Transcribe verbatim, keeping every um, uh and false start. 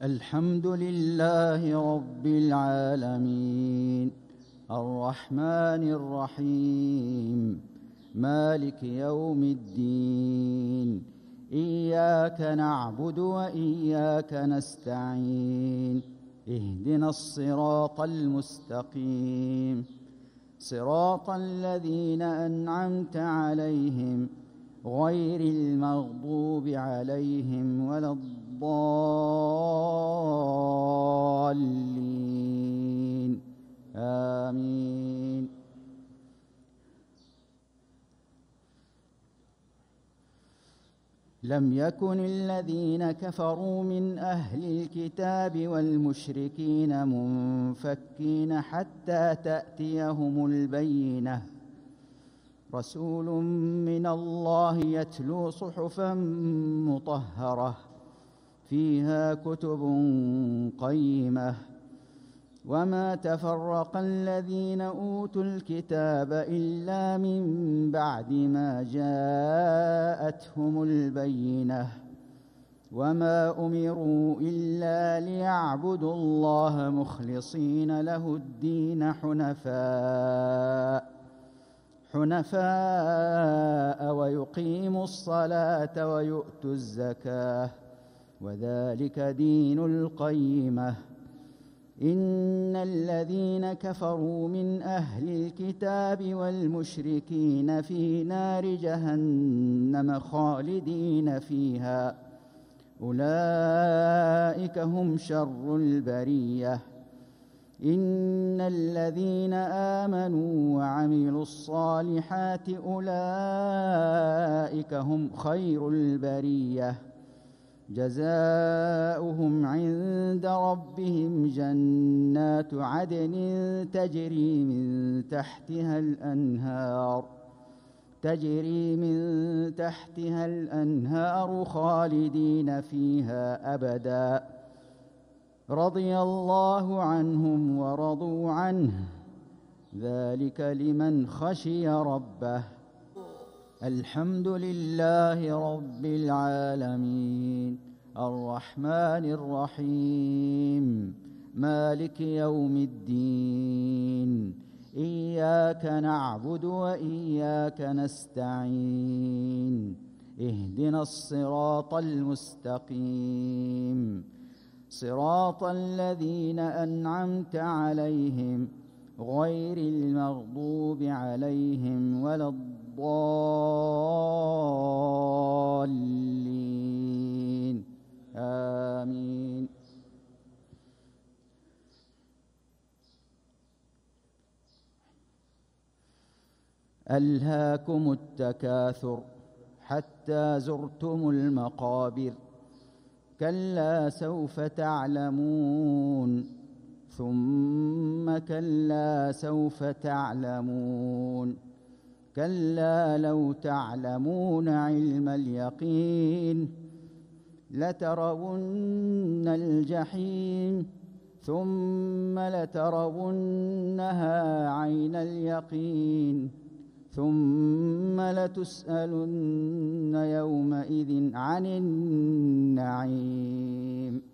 الحمد لله رب العالمين الرحمن الرحيم مالك يوم الدين إياك نعبد وإياك نستعين اهدنا الصراط المستقيم صراط الذين أنعمت عليهم غير المغضوب عليهم ولا الضالين آمين. لم يكن الذين كفروا من أهل الكتاب والمشركين منفكين حتى تأتيهم البينة رسول من الله يتلو صحفا مطهرة فيها كتب قيمة وما تفرق الذين أوتوا الكتاب إلا من بعد ما جاءتهم البينة وما أمروا إلا ليعبدوا الله مخلصين له الدين حنفاء حنفاء ويقيموا الصلاة ويؤتوا الزكاة وذلك دين القيمة. إن الذين كفروا من أهل الكتاب والمشركين في نار جهنم خالدين فيها أولئك هم شر البرية. إن الذين آمنوا وعملوا الصالحات أولئك هم خير البرية جزاؤهم عند ربهم جنات عدن تجري من تحتها الأنهار تجري من تحتها الأنهار خالدين فيها أبدا رضي الله عنهم ورضوا عنه ذلك لمن خشي ربه. الحمد لله رب العالمين الرحمن الرحيم مالك يوم الدين إياك نعبد وإياك نستعين اهدنا الصراط المستقيم صراط الذين أنعمت عليهم غير المغضوب عليهم ولا الضالين آمين. ألهاكم التكاثر حتى زرتم المقابر كلا سوف تعلمون ثم كلا سوف تعلمون كلا لو تعلمون علم اليقين لترون الجحيم ثم لترونها عين اليقين ثم لتسألن يومئذ عن النعيم.